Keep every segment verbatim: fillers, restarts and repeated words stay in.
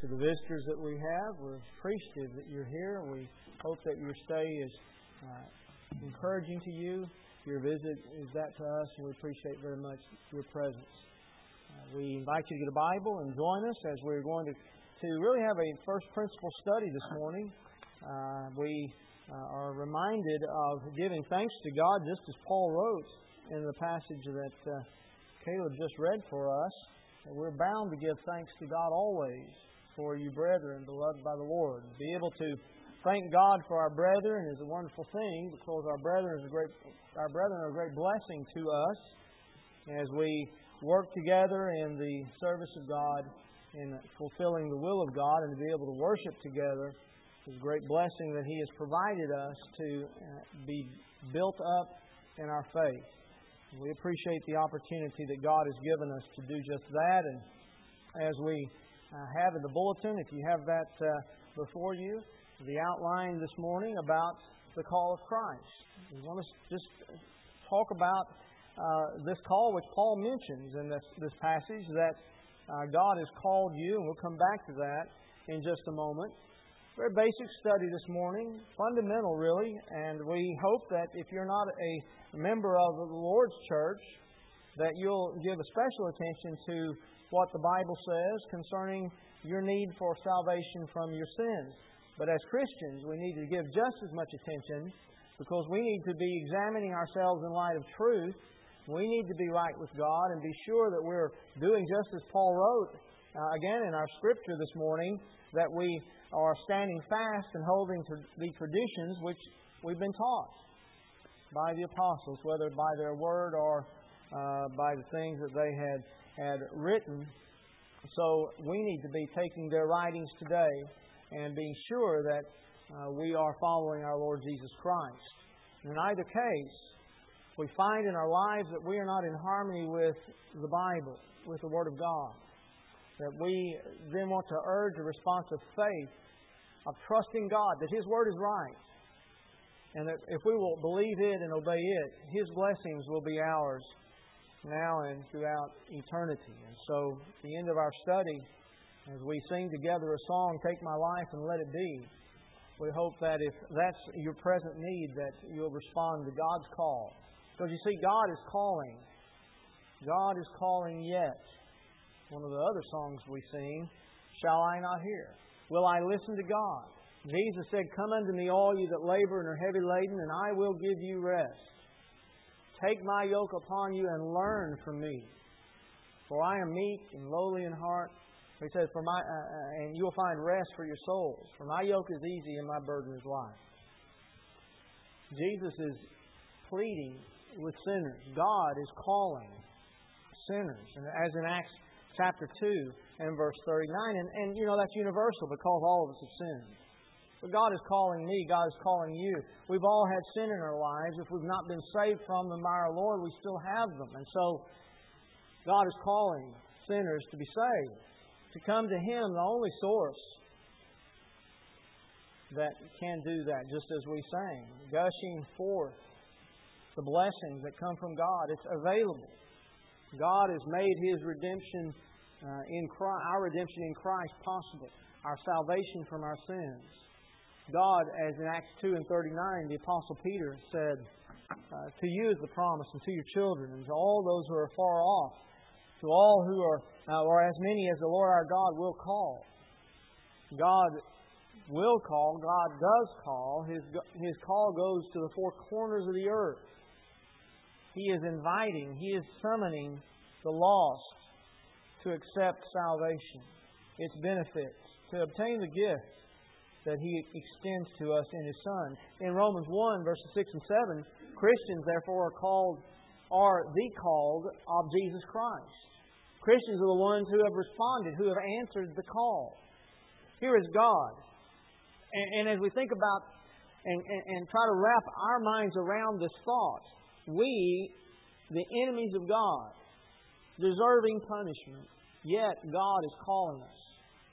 To the visitors that we have, we're appreciative that you're here. We hope that your stay is uh, encouraging to you. Your visit is that to us, and we appreciate very much your presence. Uh, we invite you to get a Bible and join us as we're going to, to really have a first principle study this morning. Uh, we uh, are reminded of giving thanks to God, just as Paul wrote in the passage that uh, Caleb just read for us. That we're bound to give thanks to God always for you brethren, beloved by the Lord. To be able to thank God for our brethren is a wonderful thing, because our brethren is a great, our brethren are a great blessing to us as we work together in the service of God, in fulfilling the will of God, and to be able to worship together is a great blessing that He has provided us to be built up in our faith. We appreciate the opportunity that God has given us to do just that, and as we Uh, have in the bulletin, if you have that uh, before you, the outline this morning about the call of Christ. We want to just talk about uh, this call which Paul mentions in this, this passage, that uh, God has called you, and we'll come back to that in just a moment. Very basic study this morning, fundamental really, and we hope that if you're not a member of the Lord's church, that you'll give a special attention to what the Bible says concerning your need for salvation from your sins. But as Christians, we need to give just as much attention, because we need to be examining ourselves in light of truth. We need to be right with God and be sure that we're doing just as Paul wrote, uh, again in our scripture this morning, that we are standing fast and holding to the traditions which we've been taught by the apostles, whether by their word or uh, by the things that they had had written. So we need to be taking their writings today and being sure that uh, we are following our Lord Jesus Christ. In either case, we find in our lives that we are not in harmony with the Bible, with the Word of God. That we then want to urge a response of faith, of trusting God, that His Word is right. And that if we will believe it and obey it, His blessings will be ours now and throughout eternity. And so, at the end of our study, as we sing together a song, Take My Life and Let It Be, we hope that if that's your present need, that you'll respond to God's call. Because you see, God is calling. God is calling yet. One of the other songs we sing, Shall I Not Hear? Will I listen to God? Jesus said, Come unto me, all you that labor and are heavy laden, and I will give you rest. Take my yoke upon you and learn from me. For I am meek and lowly in heart. He says, "For my uh, and you will find rest for your souls. For my yoke is easy and my burden is light." Jesus is pleading with sinners. God is calling sinners. And as in Acts chapter two and verse thirty-nine, and, and you know that's universal because all of us have sinned. But God is calling me, God is calling you. We've all had sin in our lives. If we've not been saved from them by our Lord, we still have them. And so, God is calling sinners to be saved, to come to Him, the only source that can do that, just as we sang, gushing forth the blessings that come from God. It's available. God has made His redemption uh, in Christ, our redemption in Christ possible, our salvation from our sins. God, as in Acts two and thirty-nine, the Apostle Peter said, uh, To you is the promise, and to your children, and to all those who are far off, to all who are, uh, or as many as the Lord our God will call. God will call, God does call. His, His call goes to the four corners of the earth. He is inviting, He is summoning the lost to accept salvation, its benefits, to obtain the gift that He extends to us in His Son. In Romans one, verses six and seven, Christians therefore are called, are the called of Jesus Christ. Christians are the ones who have responded, who have answered the call. Here is God. And, and as we think about and, and, and try to wrap our minds around this thought, we, the enemies of God, deserving punishment, yet God is calling us.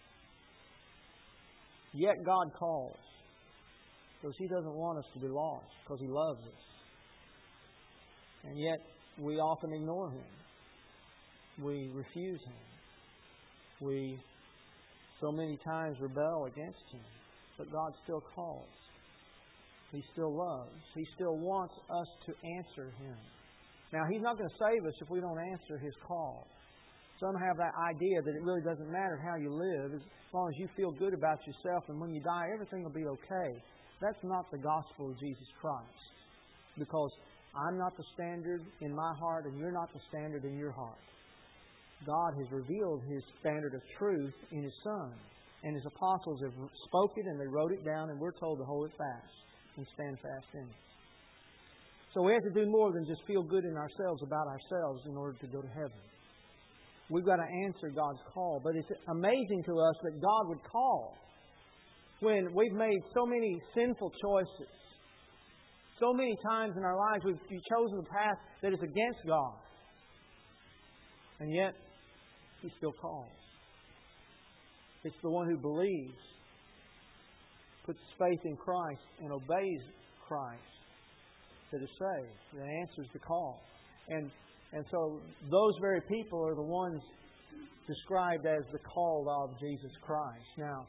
Yet God calls. Because He doesn't want us to be lost. Because He loves us. And yet we often ignore Him. We refuse Him. We so many times rebel against Him. But God still calls. He still loves. He still wants us to answer Him. Now, He's not going to save us if we don't answer His call. Some have that idea that it really doesn't matter how you live as long as you feel good about yourself, and when you die, everything will be okay. That's not the gospel of Jesus Christ. Because I'm not the standard in my heart, and you're not the standard in your heart. God has revealed His standard of truth in His Son. And His apostles have spoken and they wrote it down, and we're told to hold it fast and stand fast in it. So we have to do more than just feel good in ourselves about ourselves in order to go to heaven. We've got to answer God's call. But it's amazing to us that God would call when we've made so many sinful choices. So many times in our lives we've chosen a path that is against God. And yet, He still calls. It's the one who believes, puts faith in Christ, and obeys Christ that is saved, that answers the call. And and so those very people are the ones described as the called of Jesus Christ. Now,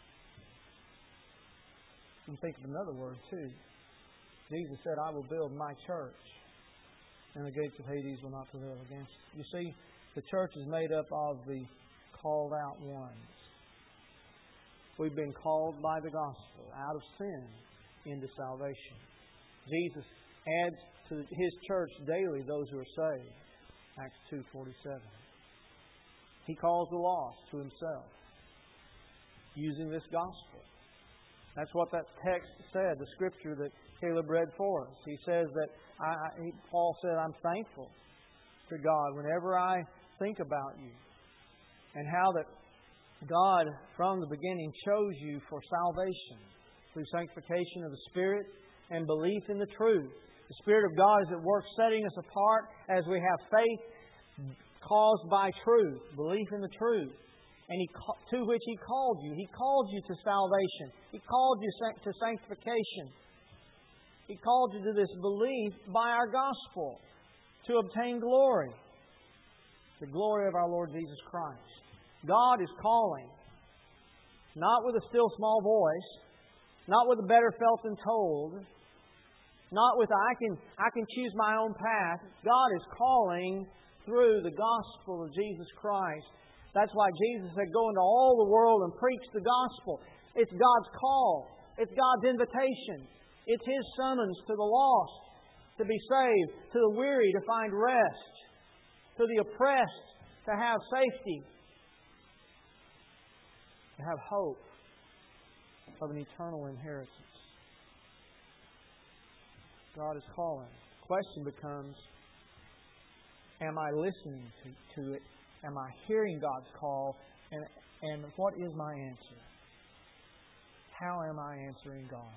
you can think of another word too. Jesus said, I will build my church, and the gates of Hades will not prevail against it. You see, the church is made up of the called out ones. We've been called by the gospel out of sin into salvation. Jesus adds to His church daily those who are saved. Acts two forty-seven. He calls the lost to Himself using this gospel. That's what that text said, the scripture that Caleb read for us. He says that, I, I, Paul said, I'm thankful to God whenever I think about you. And how that God, from the beginning, chose you for salvation through sanctification of the Spirit and belief in the truth. The Spirit of God is at work setting us apart as we have faith caused by truth, belief in the truth. And He to which He called you. He called you to salvation. He called you to sanctification. He called you to this belief by our gospel to obtain glory. The glory of our Lord Jesus Christ. God is calling. Not with a still small voice. Not with a better felt than told. Not with a, I can, I can choose my own path. God is calling through the gospel of Jesus Christ. That's why Jesus said, go into all the world and preach the gospel. It's God's call. It's God's invitation. It's His summons to the lost to be saved, to the weary to find rest, to the oppressed to have safety, to have hope of an eternal inheritance. God is calling. The question becomes, am I listening to, to it? Am I hearing God's call? And, and what is my answer? How am I answering God?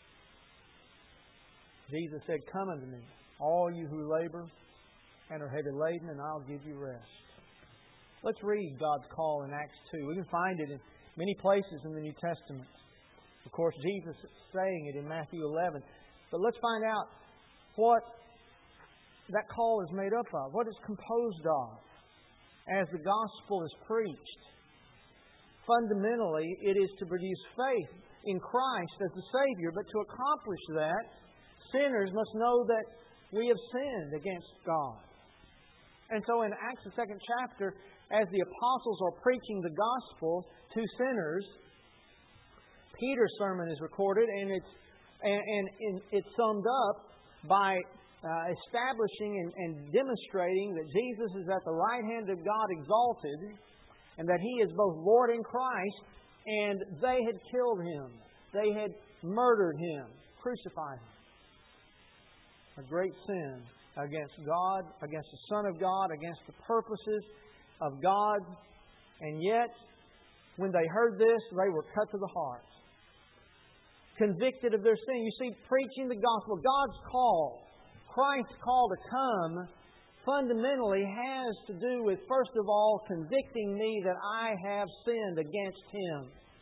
Jesus said, come unto me, all you who labor and are heavy laden, and I'll give you rest. Let's read God's call in Acts two. We can find it in many places in the New Testament. Of course, Jesus is saying it in Matthew eleven. But let's find out what that call is made up of, what it's composed of as the gospel is preached. Fundamentally, it is to produce faith in Christ as the Savior. But to accomplish that, sinners must know that we have sinned against God. And so in Acts, the second chapter, as the apostles are preaching the gospel to sinners, Peter's sermon is recorded, and it's and, and, and it's summed up by uh, establishing and, and demonstrating that Jesus is at the right hand of God exalted, and that He is both Lord and Christ, and they had killed Him. They had murdered Him, crucified Him. A great sin against God, against the Son of God, against the purposes of God. And yet, when they heard this, they were cut to the heart. Convicted of their sin. You see, preaching the gospel, God's call, Christ's call to come, fundamentally has to do with, first of all, convicting me that I have sinned against Him.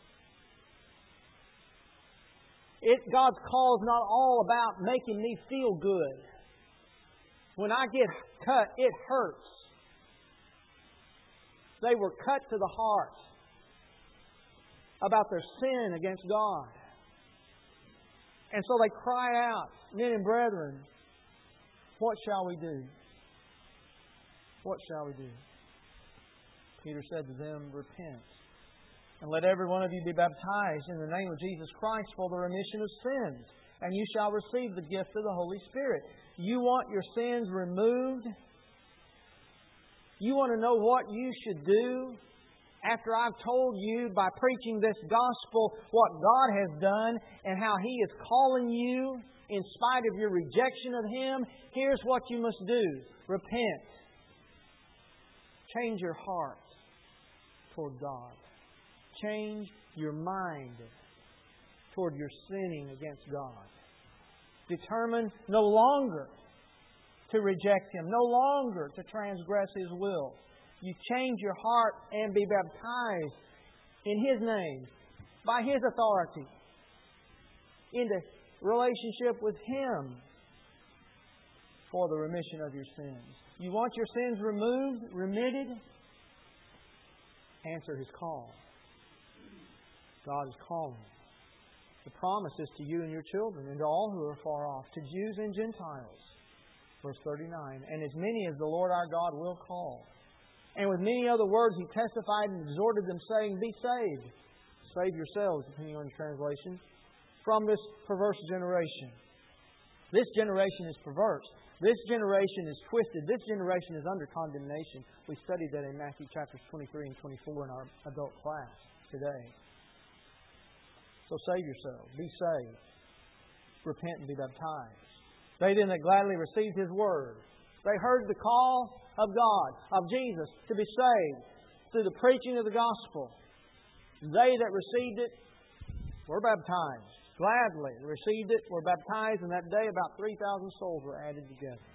It, God's call is not all about making me feel good. When I get cut, it hurts. They were cut to the heart. about their sin against God. And so they cry out, men and brethren, what shall we do? What shall we do? Peter said to them, repent, and let every one of you be baptized in the name of Jesus Christ for the remission of sins, and you shall receive the gift of the Holy Spirit. You want your sins removed? You want to know what you should do? After I've told you by preaching this gospel what God has done and how He is calling you in spite of your rejection of Him, here's what you must do. Repent. Change your heart toward God. Change your mind toward your sinning against God. Determine no longer to reject Him, no longer to transgress His will. You change your heart and be baptized in His name, by His authority, into relationship with Him for the remission of your sins. You want your sins removed, remitted? Answer His call. God is calling. The promise is to you and your children and to all who are far off, to Jews and Gentiles. Verse thirty-nine, and as many as the Lord our God will call. And with many other words He testified and exhorted them, saying, be saved. Save yourselves, depending on your translation, from this perverse generation. This generation is perverse. This generation is twisted. This generation is under condemnation. We studied that in Matthew chapters twenty-three and twenty-four in our adult class today. So save yourselves. Be saved. Repent and be baptized. They then that gladly received His word. They heard the call of God, of Jesus, to be saved through the preaching of the gospel. They that received it were baptized. Gladly received it, were baptized, and that day about three thousand souls were added together.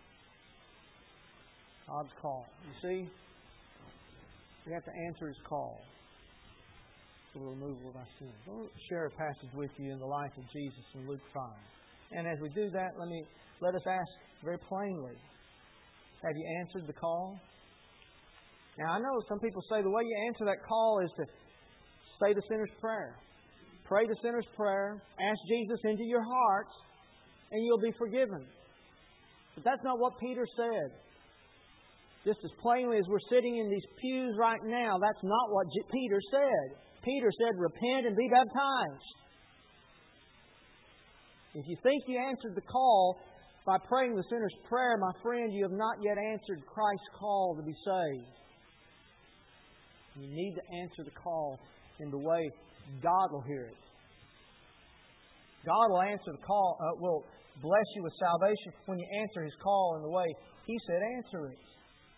God's call. You see, we have to answer His call for the removal of our sins. I'll share a passage with you in the life of Jesus in Luke five. And as we do that, let me let us ask very plainly, have you answered the call? Now, I know some people say the way you answer that call is to say the sinner's prayer. Pray the sinner's prayer, ask Jesus into your heart, and you'll be forgiven. But that's not what Peter said. Just as plainly as we're sitting in these pews right now, that's not what Peter said. Peter said, repent and be baptized. If you think you answered the call by praying the sinner's prayer, my friend, you have not yet answered Christ's call to be saved. You need to answer the call in the way God will hear it. God will answer the call, uh, will bless you with salvation when you answer His call in the way He said answer it.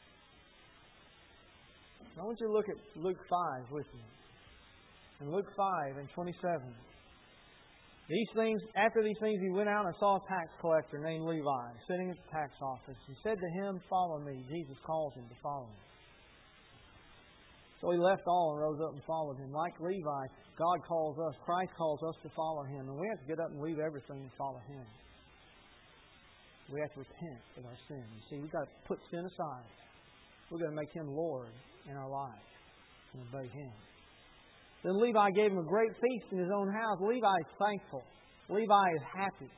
I want you to look at Luke five with me. In Luke five and twenty-seven. These things, after these things, He went out and saw a tax collector named Levi sitting at the tax office. He said to him, follow me. Jesus calls him to follow him. So he left all and rose up and followed Him. Like Levi, God calls us, Christ calls us to follow Him. And we have to get up and leave everything and follow Him. We have to repent of our sin. You see, we've got to put sin aside. We've got to make Him Lord in our life and obey Him. Then Levi gave him a great feast in his own house. Levi is thankful. Levi is happy.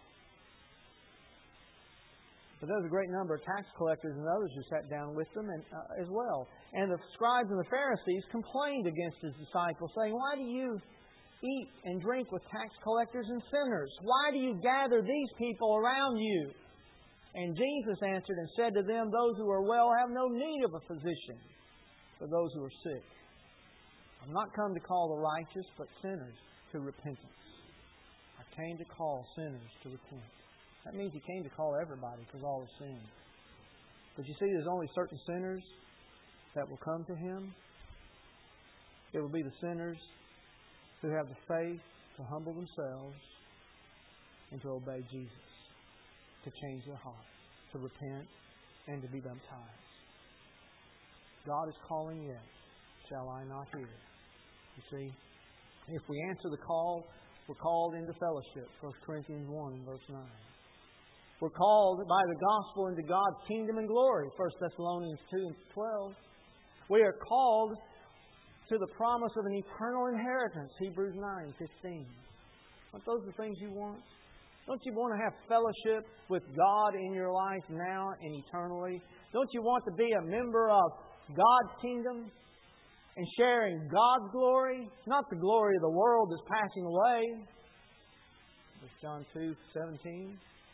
But there was a great number of tax collectors and others who sat down with them and, uh, as well. And the scribes and the Pharisees complained against His disciples, saying, why do you eat and drink with tax collectors and sinners? Why do you gather these people around you? And Jesus answered and said to them, those who are well have no need of a physician, but those who are sick. I'm not come to call the righteous, but sinners to repentance. I came to call sinners to repent. That means He came to call everybody because all have sinned. But you see, there's only certain sinners that will come to Him. It will be the sinners who have the faith to humble themselves and to obey Jesus, to change their heart, to repent, and to be baptized. God is calling yet. Shall I not hear? You see, if we answer the call, we're called into fellowship. First Corinthians one and verse nine. We're called by the gospel into God's kingdom and glory. First Thessalonians two and twelve. We are called to the promise of an eternal inheritance, Hebrews nine fifteen. Aren't those the things you want? Don't you want to have fellowship with God in your life now and eternally? Don't you want to be a member of God's kingdom and sharing God's glory? Not the glory of the world that's passing away. That's John two seventeen.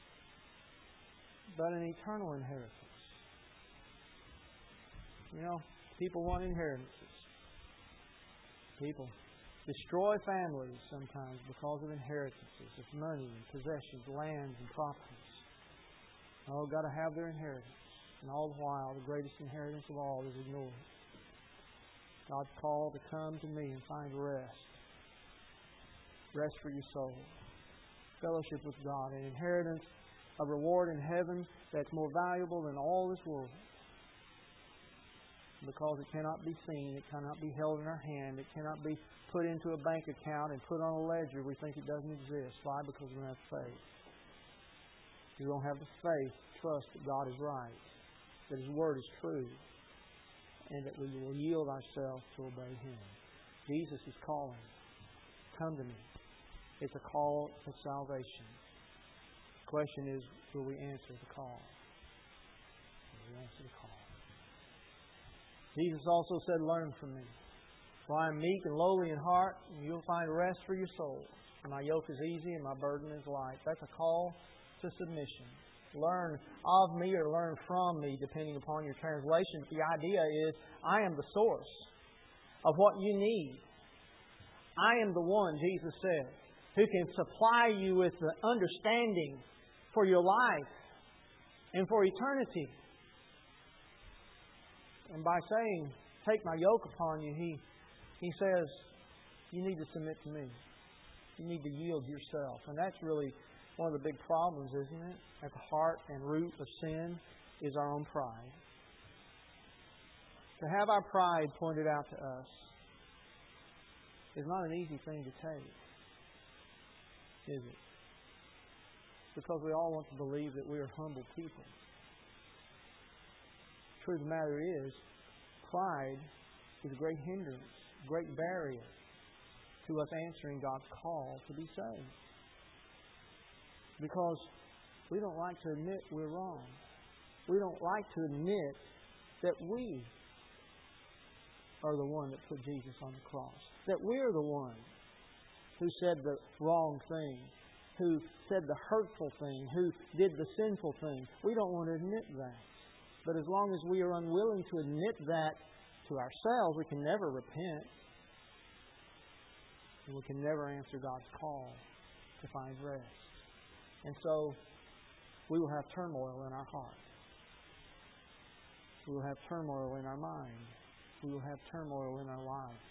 But an eternal inheritance. You know, people want inheritances. People destroy families sometimes because of inheritances, of money and possessions, lands and properties. Oh, got to have their inheritance. And all the while, the greatest inheritance of all is ignored. God's call to come to me and find rest. Rest for your soul. Fellowship with God. An inheritance, a reward in heaven that's more valuable than all this world. Because it cannot be seen, it cannot be held in our hand, it cannot be put into a bank account and put on a ledger. We think it doesn't exist. Why? Because we don't have faith. We don't have the faith, trust that God is right, that His Word is true, and that we will yield ourselves to obey Him. Jesus is calling. Come to me. It's a call to salvation. The question is, will we answer the call? Will we answer the call? Jesus also said, learn from me. For I am meek and lowly in heart, and you'll find rest for your soul. For my yoke is easy and my burden is light. That's a call to submission. Learn of me or learn from me, depending upon your translation. The idea is, I am the source of what you need. I am the one, Jesus said, who can supply you with the understanding for your life and for eternity. And by saying, take my yoke upon you, He He says, you need to submit to me. You need to yield yourself. And that's really one of the big problems, isn't it? At the heart and root of sin is our own pride. To have our pride pointed out to us is not an easy thing to take, is it? Because we all want to believe that we are humble people. The truth of the matter is, pride is a great hindrance, a great barrier to us answering God's call to be saved. Because we don't like to admit we're wrong. We don't like to admit that we are the one that put Jesus on the cross. That we're the one who said the wrong thing, who said the hurtful thing, who did the sinful thing. We don't want to admit that. But as long as we are unwilling to admit that to ourselves, we can never repent. And we can never answer God's call to find rest. And so, we will have turmoil in our heart. We will have turmoil in our mind. We will have turmoil in our life.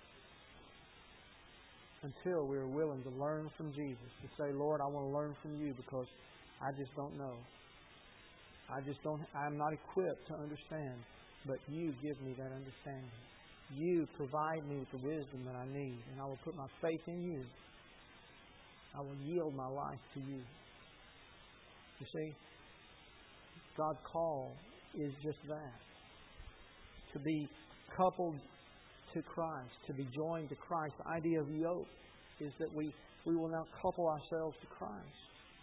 Until we are willing to learn from Jesus. To say, Lord, I want to learn from You because I just don't know. I just don't, I'm not equipped to understand. But You give me that understanding. You provide me with the wisdom that I need. And I will put my faith in You. I will yield my life to You. You see, God's call is just that. To be coupled to Christ, to be joined to Christ. The idea of yoke is that we, we will now couple ourselves to Christ.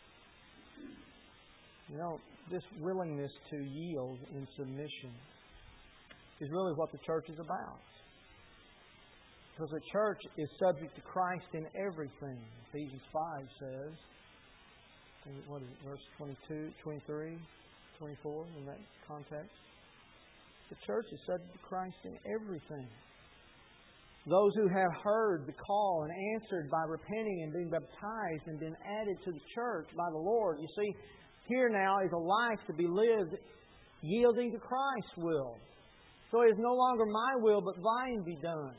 You know, this willingness to yield in submission is really what the church is about. Because the church is subject to Christ in everything. Ephesians five says, what is it, verse twenty-two, twenty-three, twenty-four, in that context. The church is subject to Christ in everything. Those who have heard the call and answered by repenting and being baptized and been added to the church by the Lord. You see, here now is a life to be lived yielding to Christ's will. So it is no longer my will, but Thine be done.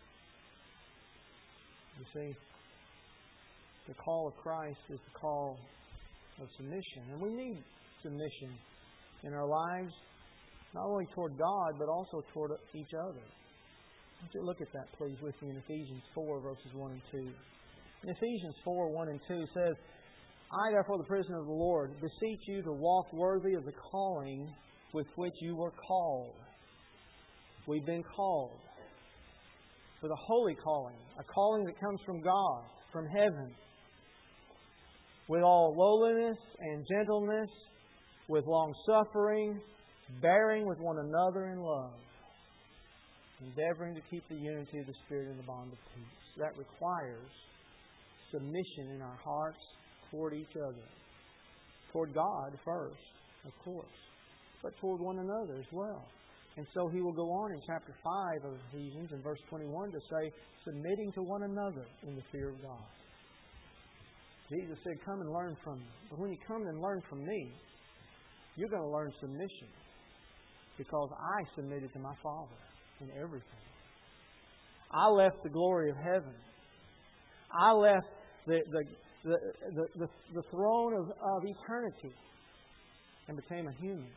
You see, the call of Christ is the call of submission. And we need submission in our lives, not only toward God, but also toward each other. Would you look at that, please, with me in Ephesians four, verses one and two. In Ephesians four, one and two says, I, therefore, the prisoner of the Lord, beseech you to walk worthy of the calling with which you were called. We've been called. for the holy calling, a calling that comes from God, from heaven, with all lowliness and gentleness, with long-suffering, bearing with one another in love, endeavoring to keep the unity of the Spirit in the bond of peace. That requires submission in our hearts toward each other. Toward God first, of course, but toward one another as well. And so he will go on in chapter five of Ephesians in verse twenty-one to say, submitting to one another in the fear of God. Jesus said, come and learn from me. But when you come and learn from me, you're going to learn submission. Because I submitted to my Father in everything. I left the glory of heaven. I left the, the, the, the, the, the throne of, of eternity and became a human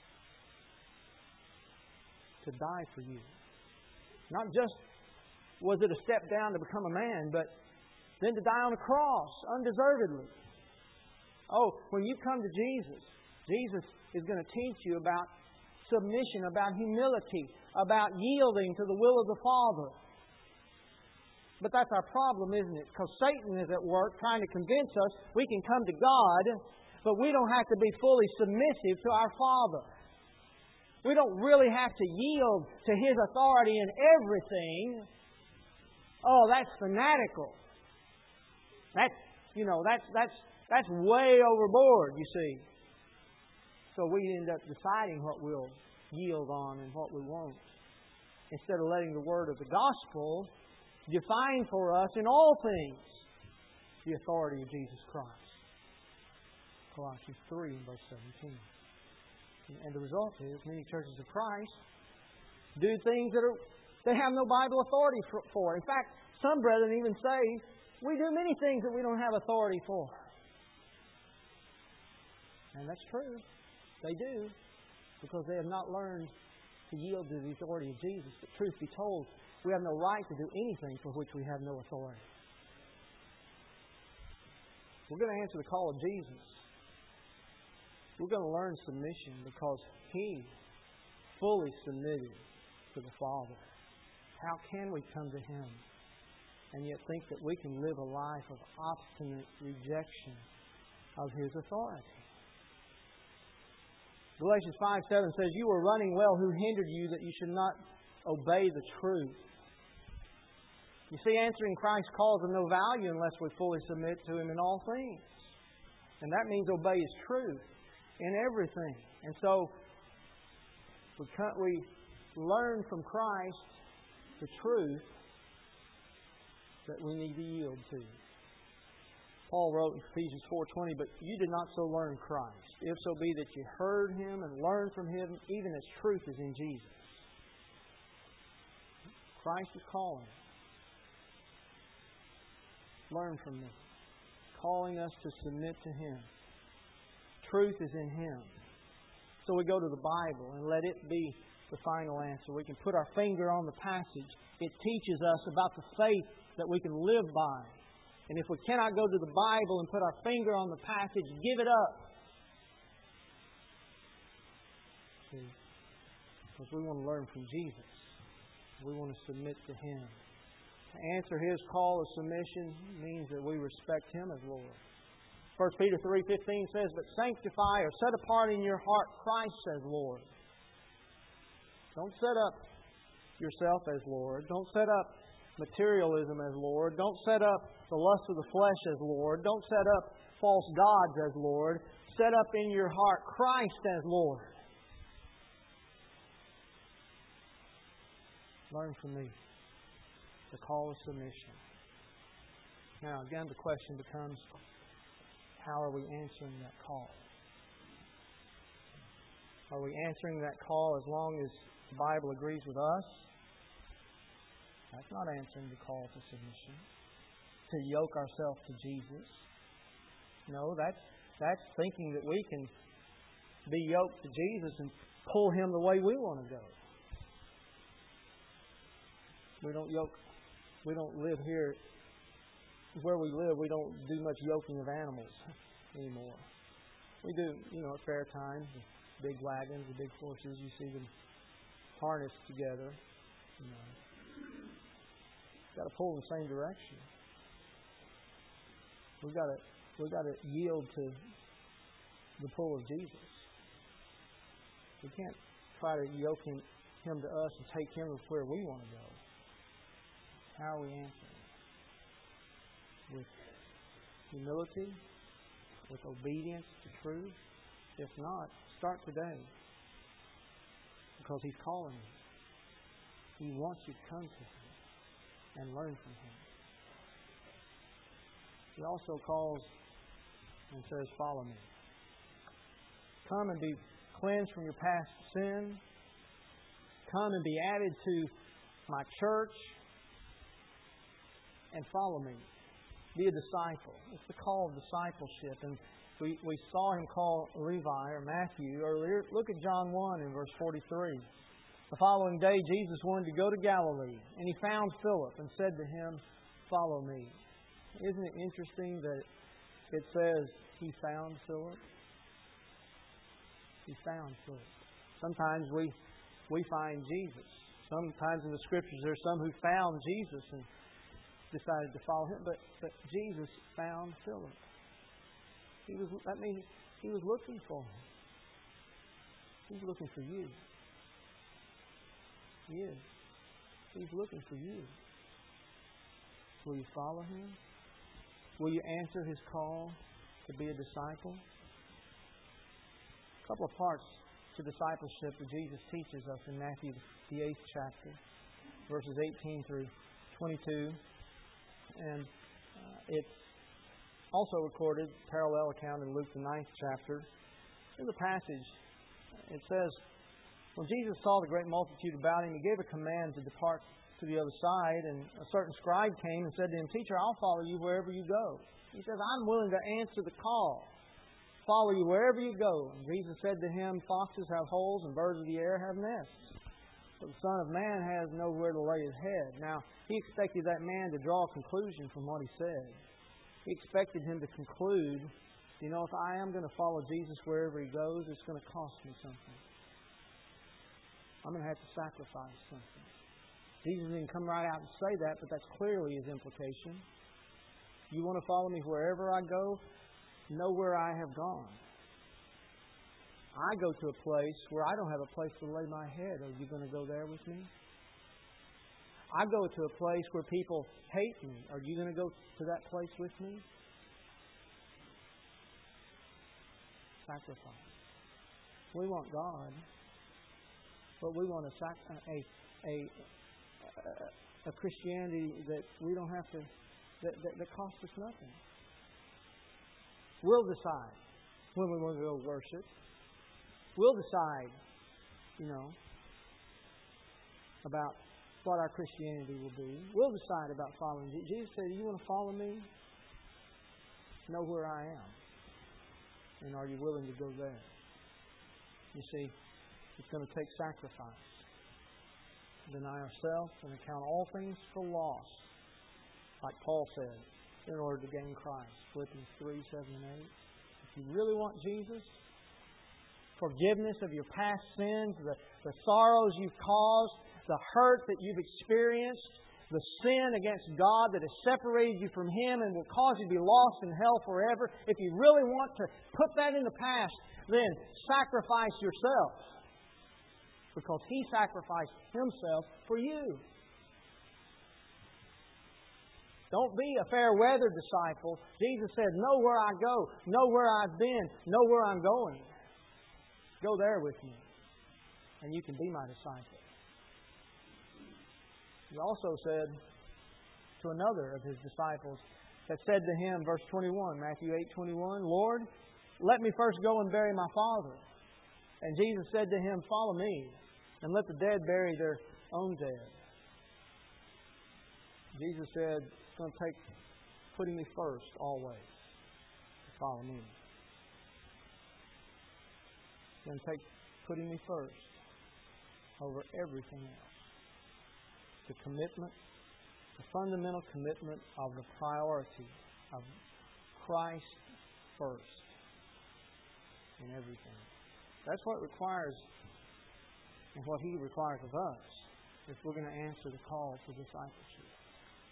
to die for you. Not just was it a step down to become a man, but then to die on a cross undeservedly. Oh, when you come to Jesus, Jesus is going to teach you about submission, about humility, about yielding to the will of the Father. But that's our problem, isn't it? Because Satan is at work trying to convince us we can come to God, but we don't have to be fully submissive to our Father. We don't really have to yield to His authority in everything. Oh, that's fanatical. That's, you know, that's, that's, that's way overboard, you see. So we end up deciding what we'll yield on and what we won't. Instead of letting the Word of the Gospel define for us in all things the authority of Jesus Christ. Colossians three and verse seventeen. And the result is many churches of Christ do things that are they have no Bible authority for. In fact, some brethren even say, we do many things that we don't have authority for. And that's true. They do. Because they have not learned to yield to the authority of Jesus. But truth be told, we have no right to do anything for which we have no authority. We're going to answer the call of Jesus. We're going to learn submission because He fully submitted to the Father. How can we come to Him and yet think that we can live a life of obstinate rejection of His authority? Galatians five seven says, you were running well, who hindered you that you should not obey the truth? You see, answering Christ's call is of no value unless we fully submit to Him in all things. And that means obey His truth in everything. And so, we, we learn from Christ the truth that we need to yield to. Paul wrote in Ephesians four twenty, but you did not so learn Christ, if so be that you heard Him and learned from Him, even as truth is in Jesus. Christ is calling. Learn from me. Calling us to submit to Him. Truth is in Him. So we go to the Bible and let it be the final answer. We can put our finger on the passage. It teaches us about the faith that we can live by. And if we cannot go to the Bible and put our finger on the passage, give it up. See? Because we want to learn from Jesus. We want to submit to Him. To answer His call of submission means that we respect Him as Lord. First Peter three fifteen says, but sanctify or set apart in your heart Christ as Lord. Don't set up yourself as Lord. Don't set up materialism as Lord. Don't set up the lust of the flesh as Lord. Don't set up false gods as Lord. Set up in your heart Christ as Lord. Learn from me. The call of submission. Now, again, the question becomes, how are we answering that call? Are we answering that call as long as the Bible agrees with us? That's not answering the call to submission. To yoke ourselves to Jesus. No, that's, that's thinking that we can be yoked to Jesus and pull Him the way we want to go. We don't yoke, we don't live here. Where we live, we don't do much yoking of animals anymore. We do, you know, at fair times, the big wagons, the big horses, you see them harnessed together. You know. We've got to pull in the same direction. We've got to, we've got to yield to the pull of Jesus. We can't try to yoke him, him to us and take him to where we want to go. How are we answering? With humility? With obedience to truth? If not, start today. Because He's calling you. He wants you to come to Him and learn from Him. He also calls and says, follow me. Come and be cleansed from your past sin. Come and be added to my church. And follow me. Be a disciple. It's the call of discipleship. And we, we saw Him call Levi or Matthew earlier. Look at John one in verse forty-three. The following day, Jesus wanted to go to Galilee. And He found Philip and said to him, follow me. Isn't it interesting that it says He found Philip? He found Philip. Sometimes we, we find Jesus. Sometimes in the Scriptures there's some who found Jesus and decided to follow Him, but, but Jesus found Philip. He was, that means He was looking for him. He's looking for you. He is. He's looking for you. Will you follow Him? Will you answer His call to be a disciple? A couple of parts to discipleship that Jesus teaches us in Matthew, the eighth chapter, verses eighteen through twenty-two. And uh, it's also recorded, parallel account in Luke, the ninth chapter. In the passage, it says, when Jesus saw the great multitude about Him, He gave a command to depart to the other side. And a certain scribe came and said to Him, Teacher, I'll follow you wherever you go. He says, I'm willing to answer the call. Follow you wherever you go. And Jesus said to him, foxes have holes and birds of the air have nests, but the Son of Man has nowhere to lay His head. Now, He expected that man to draw a conclusion from what He said. He expected him to conclude, you know, if I am going to follow Jesus wherever He goes, it's going to cost me something. I'm going to have to sacrifice something. Jesus didn't come right out and say that, but that's clearly His implication. You want to follow me wherever I go? Know where I have gone. I go to a place where I don't have a place to lay my head. Are you going to go there with me? I go to a place where people hate me. Are you going to go to that place with me? Sacrifice. We want God, but we want a sac- a a, a, a Christianity that we don't have to that, that, that costs us nothing. We'll decide when we want to go worship. We'll decide, you know, about what our Christianity will be. We'll decide about following Jesus. Jesus said, you want to follow me? Know where I am. And are you willing to go there? You see, it's going to take sacrifice. Deny ourselves and account all things for loss. Like Paul said, in order to gain Christ. Philippians three, seven, and eight. If you really want Jesus, forgiveness of your past sins, the, the sorrows you've caused, the hurt that you've experienced, the sin against God that has separated you from Him and will cause you to be lost in hell forever. If you really want to put that in the past, then sacrifice yourself. Because He sacrificed Himself for you. Don't be a fair-weather disciple. Jesus said, know where I go, know where I've been, know where I'm going. Go there with me, and you can be my disciple. He also said to another of His disciples that said to Him, verse twenty-one, Matthew eight twenty-one, Lord, let me first go and bury my father. And Jesus said to him, follow me, and let the dead bury their own dead. Jesus said, it's going to take putting me first always to follow me. It's going to take putting me first over everything else. The commitment, the fundamental commitment of the priority of Christ first in everything. That's what it requires and what He requires of us if we're going to answer the call to discipleship.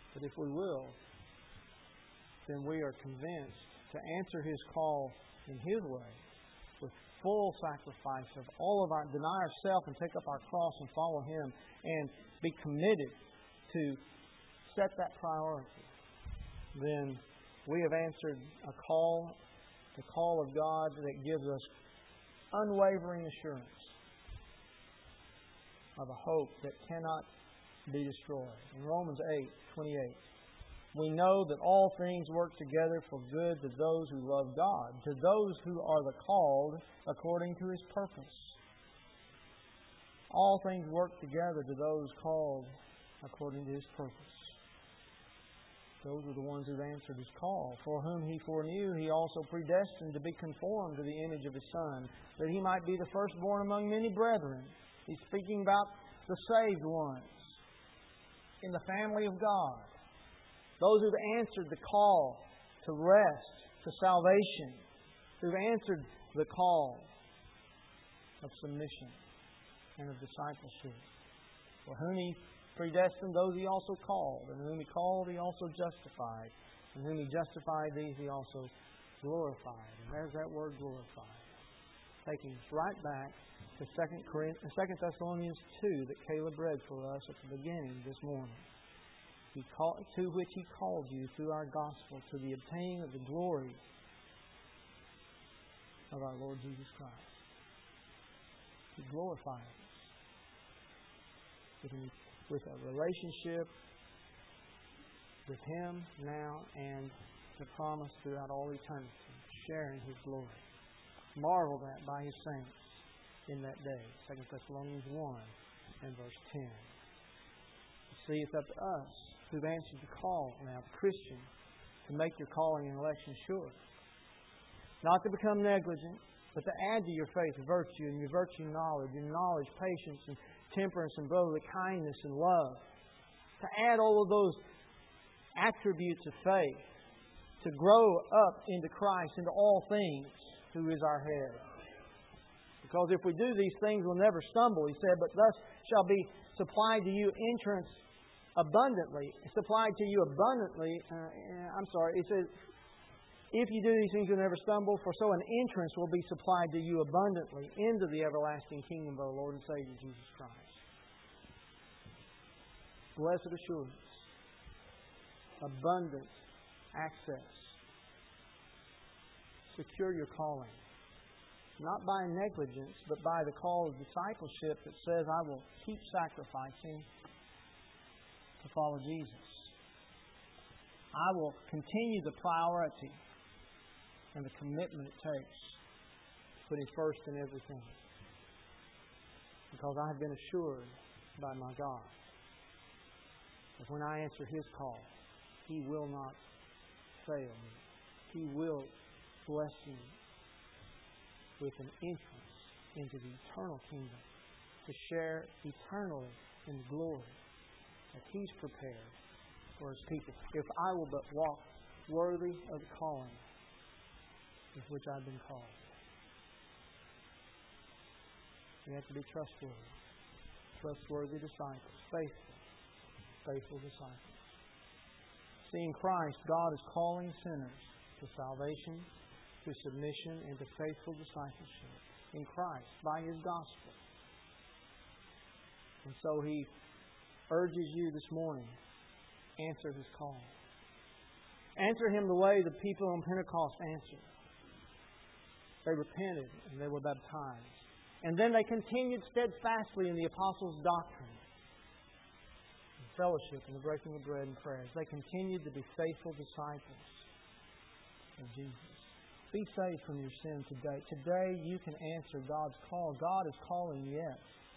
But if we will, then we are convinced to answer His call in His way, with full sacrifice of all of our, deny ourselves and take up our cross and follow Him, and be committed to set that priority. Then we have answered a call, the call of God that gives us unwavering assurance of a hope that cannot be destroyed. In Romans eight twenty-eight, we know that all things work together for good to those who love God, to those who are the called according to His purpose. All things work together to those called according to His purpose. Those are the ones who've answered His call. For whom He foreknew, He also predestined to be conformed to the image of His Son, that He might be the firstborn among many brethren. He's speaking about the saved ones in the family of God. Those who've answered the call to rest, to salvation. Who've answered the call of submission and of discipleship. For whom He predestined, those He also called. And whom He called, He also justified. And whom He justified, these He also glorified. And there's that word glorified. Taking us right back to Second Thessalonians two that Caleb read for us at the beginning this morning. He called, to which He called you through our gospel to the obtaining of the glory of our Lord Jesus Christ. He glorified us with, with a relationship with Him now and the promise throughout all eternity, sharing His glory. Marveled at by His saints in that day. Second Thessalonians one and verse ten. You see, it's up to us who've answered the call now, Christian, to make your calling and election sure. Not to become negligent, but to add to your faith virtue, and your virtue knowledge, and knowledge patience, and temperance, and brotherly kindness, and love. To add all of those attributes of faith. To grow up into Christ, into all things, who is our head. Because if we do these things, we'll never stumble, He said, but thus shall be supplied to you entrance abundantly. Supplied to you abundantly. Uh, I'm sorry, it says, if you do these things, you'll never stumble, for so an entrance will be supplied to you abundantly into the everlasting kingdom of our Lord and Savior Jesus Christ. Blessed assurance. Abundant access. Secure your calling. Not by negligence, but by the call of discipleship that says, I will keep sacrificing to follow Jesus. I will continue the priority and the commitment it takes to put Him first in everything. Because I have been assured by my God that when I answer His call, He will not fail me. He will bless me with an entrance into the eternal kingdom to share eternally in the glory that He's prepared for His people. If I will but walk worthy of the calling with which I've been called. We have to be trustworthy. Trustworthy disciples. Faithful. Faithful disciples. See, in Christ, God is calling sinners to salvation, to submission, and to faithful discipleship. In Christ, by His gospel. And so He urges you this morning, answer His call. Answer Him the way the people on Pentecost answered. They repented and they were baptized. And then they continued steadfastly in the apostles' doctrine, and fellowship, and the breaking of bread and prayers. They continued to be faithful disciples of Jesus. Be saved from your sin today. Today you can answer God's call. God is calling, yes.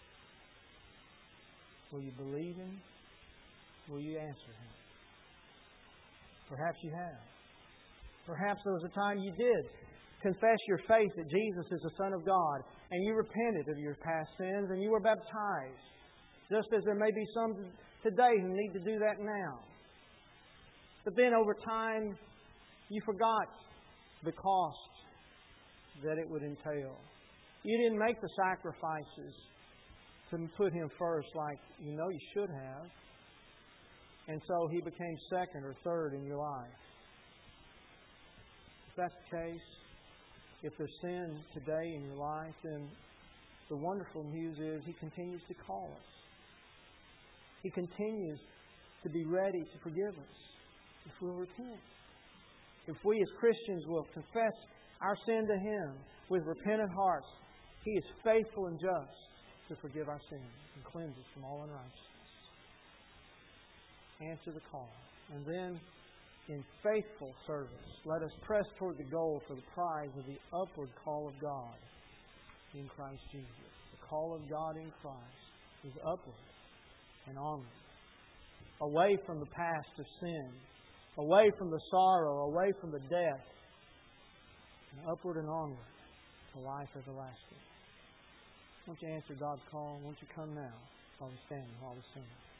Will you believe Him? Will you answer Him? Perhaps you have. Perhaps there was a time you did confess your faith that Jesus is the Son of God, and you repented of your past sins, and you were baptized. Just as there may be some today who need to do that now. But then over time, you forgot the cost that it would entail. You didn't make the sacrifices to put Him first like you know you should have. and so He became second or third in your life. If that's the case, if there's sin today in your life, then the wonderful news is He continues to call us. He continues to be ready to forgive us if we'll repent. If we as Christians will confess our sin to Him with repentant hearts, He is faithful and just to forgive our sins and cleanse us from all unrighteousness. Answer the call. And then, in faithful service, let us press toward the goal for the prize of the upward call of God in Christ Jesus. The call of God in Christ is upward and onward. Away from the past of sin. Away from the sorrow. Away from the death. And upward and onward to life everlasting. Won't you answer God's call? Won't you come now while we stand and while we sing?